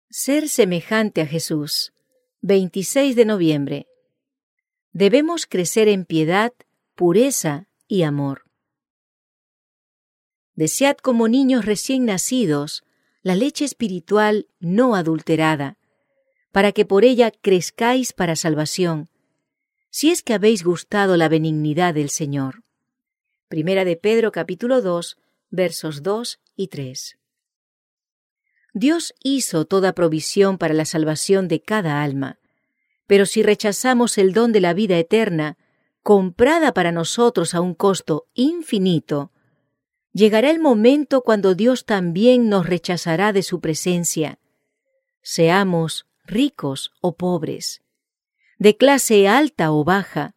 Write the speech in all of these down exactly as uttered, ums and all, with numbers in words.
Ser semejante a Jesús. veintiséis de noviembre. Debemos crecer en piedad, pureza y amor. Desead como niños recién nacidos la leche espiritual no adulterada, para que por ella crezcáis para salvación, si es que habéis gustado la benignidad del Señor. Primera de Pedro capítulo dos, versos dos y tres. Dios hizo toda provisión para la salvación de cada alma, pero si rechazamos el don de la vida eterna, comprada para nosotros a un costo infinito, llegará el momento cuando Dios también nos rechazará de su presencia, seamos ricos o pobres, de clase alta o baja,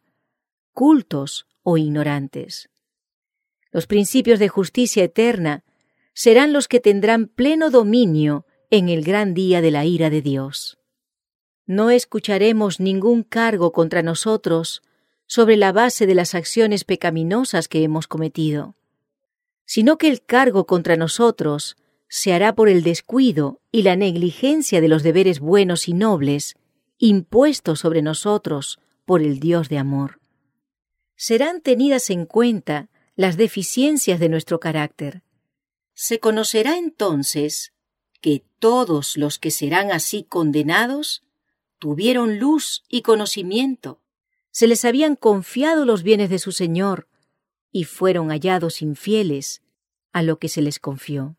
cultos o ignorantes. Los principios de justicia eterna serán los que tendrán pleno dominio en el gran día de la ira de Dios. No escucharemos ningún cargo contra nosotros sobre la base de las acciones pecaminosas que hemos cometido, sino que el cargo contra nosotros se hará por el descuido y la negligencia de los deberes buenos y nobles impuestos sobre nosotros por el Dios de amor. Serán tenidas en cuenta las deficiencias de nuestro carácter. Se conocerá entonces que todos los que serán así condenados tuvieron luz y conocimiento, se les habían confiado los bienes de su Señor y fueron hallados infieles a lo que se les confió.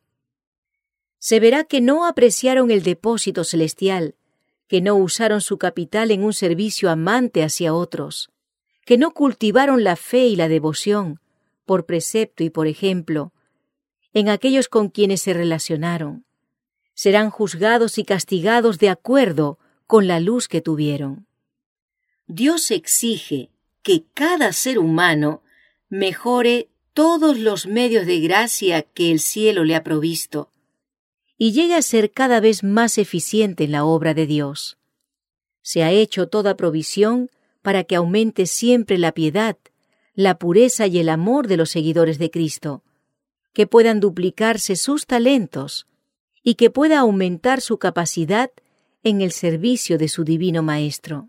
Se verá que no apreciaron el depósito celestial, que no usaron su capital en un servicio amante hacia otros, que no cultivaron la fe y la devoción, por precepto y por ejemplo, en aquellos con quienes se relacionaron. Serán juzgados y castigados de acuerdo con la luz que tuvieron. Dios exige que cada ser humano mejore todos los medios de gracia que el cielo le ha provisto y llegue a ser cada vez más eficiente en la obra de Dios. Se ha hecho toda provisión para que aumente siempre la piedad, la pureza y el amor de los seguidores de Cristo, que puedan duplicarse sus talentos y que pueda aumentar su capacidad en el servicio de su divino Maestro.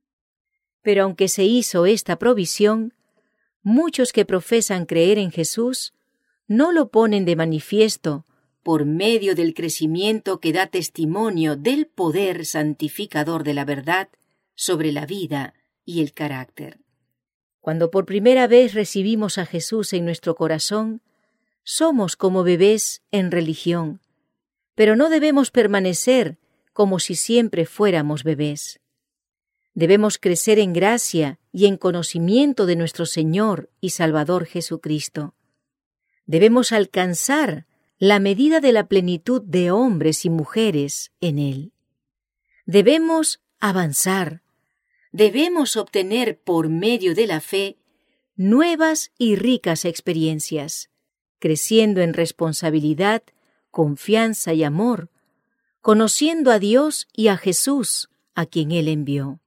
Pero aunque se hizo esta provisión, muchos que profesan creer en Jesús no lo ponen de manifiesto por medio del crecimiento que da testimonio del poder santificador de la verdad sobre la vida y el carácter. Cuando por primera vez recibimos a Jesús en nuestro corazón, somos como bebés en religión, pero no debemos permanecer como si siempre fuéramos bebés. Debemos crecer en gracia y en conocimiento de nuestro Señor y Salvador Jesucristo. Debemos alcanzar la medida de la plenitud de hombres y mujeres en Él. Debemos avanzar. Debemos obtener por medio de la fe nuevas y ricas experiencias, creciendo en responsabilidad, confianza y amor, conociendo a Dios y a Jesús, a quien Él envió.